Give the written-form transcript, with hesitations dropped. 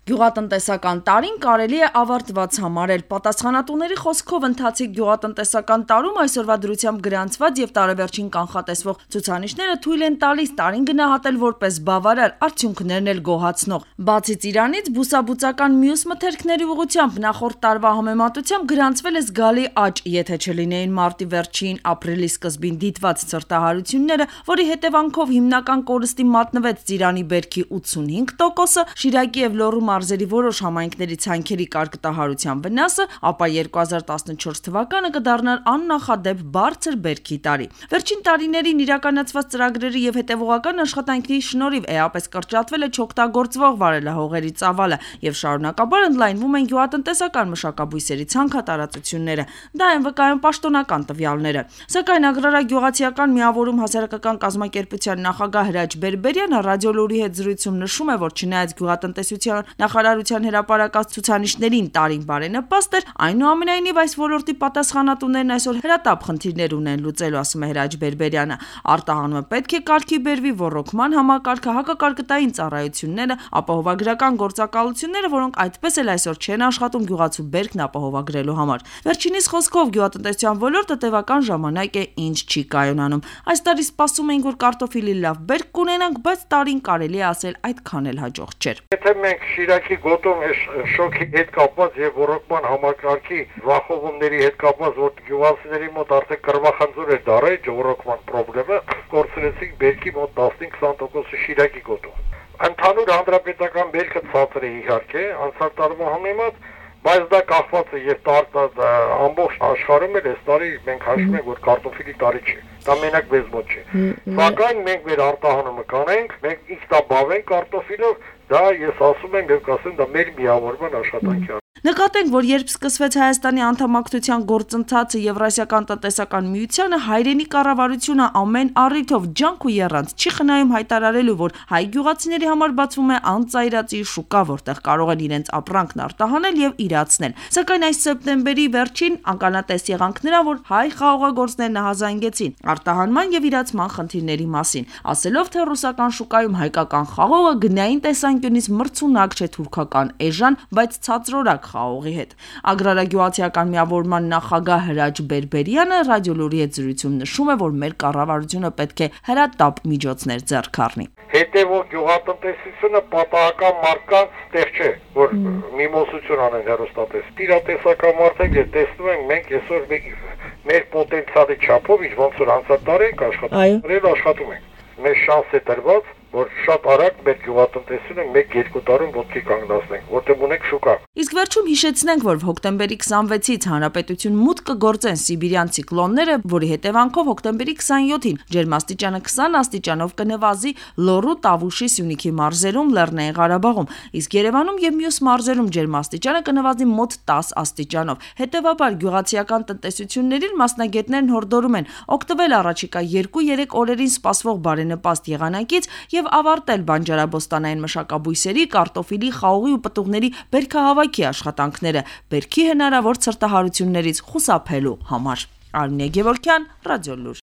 Գյուղատնտեսական տարին կարելի է ավարտված համարել։ Պատասխանատուների խոսքով ընթացիկ գյուղատնտեսական տարում այսօրվա դրությամբ գրանցված եւ տարեվերջին կանխատեսվող ցուցանիշները թույլ են տալիս տարին գնահատել որպես բավարար, արդյունքներն էլ գոհացնող։ Բացի Ծիրանից, բուսաբուծական մյուս մթերքների ուղղությամբ նախորդ տարվա համեմատությամբ գրանցվել է զգալի աճ, եթե չլինեին մարտի վերջին, ապրիլի սկզբին դիտված ցրտահարությունները, որի հետևանքով հիմնական կորստի մատնվեց Ծիրանի բերքի 85%, Շիրակի եւ Լոռու մարզերի որոշ համայնքների ցանքերի կարկտահարության վնասը, ապա 2014 թվականը կդառնար աննախադեպ բարձր բերքի տարի։ Վերջին տարիներին իրականացված ծրագրերի եւ հետեւողական աշխատանքի շնորհիվ էապես կրճատվել է չօգտագործվող վարելահողերի ծավալը եւ շարունակաբար ընդլայնվում են գյուղատնտեսական մշակաբույսերի ցանքատարածությունները։ Դա են վկայում պաշտոնական տվյալները։ Սակայն Ագրարագյուղացիական միավորում հասարակական կազմակերպության նախագահ Հրաչ Բերբերյանը ռադիոլուրի հետ զրույցում նշում է, որ չնայած գյուղատնտեսության նախարարության հրապարակած ցուցանիշներին տարին բարենպաստ էր, այնուամենայնիվ այս ոլորտի պատասխանատուներն այսօր հրատապ խնդիրներ ունեն լուծելու, ասում է Հրաչ Բերբերյանը։ Արտահանումը պետք է կարգի բերվի ռոռոկման համակարգը, հակակարկտային ծառայությունները, ապահովագրական գործակալությունները, որոնք այդպես էլ այսօր չեն աշխատում գյուղացու բերքն ապահովագրելու համար։ Վերջինիս խոսքով գյուղատնտեսության ոլորտը տևական ժամանակ է ինչ չի կայունանում։ Այս տարի սպասում ենք, որ կարտոֆիլի լավ բերք կունենանք, բայց տարին կարելի է ասել այդքան էլ հաջող չէր։ Եթե մենք Շիրակի գոտում այս շոկի հետ կապված եւ ռոռոկման համակարգի վախողումների հետ կապված, որ գյուղացիների մոտ արդեն կրվախանձոր էր դարել ռոռոկման խնդրը, կորցրեցինք բերքի մոտ 15-20% Շիրակի գոտում։ Ընդհանուր հանրապետական բերքը ցածր է իհարկե, անցյալ տարվա համեմատ, բայց դա կախված է եւ ամբողջ աշխարհում էլ այս տարի մենք հաշվում ենք, որ կարտոֆիլի տարի չէ։ Դա մենակ մեզ մոտ չէ։ Սակայն մենք մեր արտահանումը կանենք, մենք ինքնաբավենք կարտոֆիլով, դա ես ասում եմ եւ կասեմ, դա մեր միավորման աշխատանքի է։ Նկատենք, որ երբ սկսվեց Հայաստանի անդամակցության գործընթացը Եվրասիական տնտեսական միությանը, հայրենի կառավարությունը ամեն առիթով ջանք ու եռանց չի խնայում հայտարարելու, որ հայ գյուղացիների համար բացվում է անծայրածի շուկա, որտեղ կարող են իրենց ապրանքն արտահանել եւ իրացնել։ Սակայն այս սեպտեմբերի վերջին ականատես եղանք նրա, որ հայ խաղողագործներն հազանգեցին արտահանման եւ իրացման խնդիրների մասին, ասելով, թե ռուսական շուկայում հայկական խաղողը գնային տեսանկյունից մրցունակ չէ թուրքական էժան, բայց ցածրորակ խաղողի հետ։ Ագրարագյուղացիական միավորման նախագահ Հրաչ Բերբերյանը ռադիոլուրի հետ զրույցում նշում է, որ մեր կառավարությունը պետք է հրատապ միջոցներ ձեռք առնի։ Հետևող գյուղատնտեսությունը պատահական մարդկանց տեղ չէ, որ միմոսություն անեն հեռուստատես։ Տիրատեսական մարդիկ տեսնում ենք մենք այսօր մեր պոտենցիալի չափով, ոնց որ անցյալ տարի ենք աշխատում ենք։ Մեր շանս է տրված, որ շատ արագ մեր գյուղատնտեսությունը 1-2 տարում ոտքի կանգնացնենք, որտեղ ունենք շուկա։ Իսկ վերջում հիշեցնենք, որ հոկտեմբերի 26-ից հանրապետություն մուտք կգործեն սիբիրյան ցիկլոնները, որի հետևանքով հոկտեմբերի 27-ին ջերմաստիճանը 20 աստիճանով կնվազի Լոռու, Տավուշի, Սյունիքի մարզերում, Լեռնային Ղարաբաղում, իսկ Երևանում եւ մյուս մարզերում ջերմաստիճանը կնվազի մոտ 10 աստիճանով։ Հետևաբար գյուղացիական տնտեսություններին մասնագետներն հորդորում են օգտվել առաջիկա 2-3 օրերին սպասվող բարենպաստ եղանակից եւ ավարտել բանջարաբոստանային մշակաբույսերի, կարտոֆիլի, խաղողի ու պտուղների բերքահավաքի աշխատանքները բերքի հնարավոր ցրտահարություններից խուսափելու համար։ Արմինե Գևորգյան, Ռադիոլուր։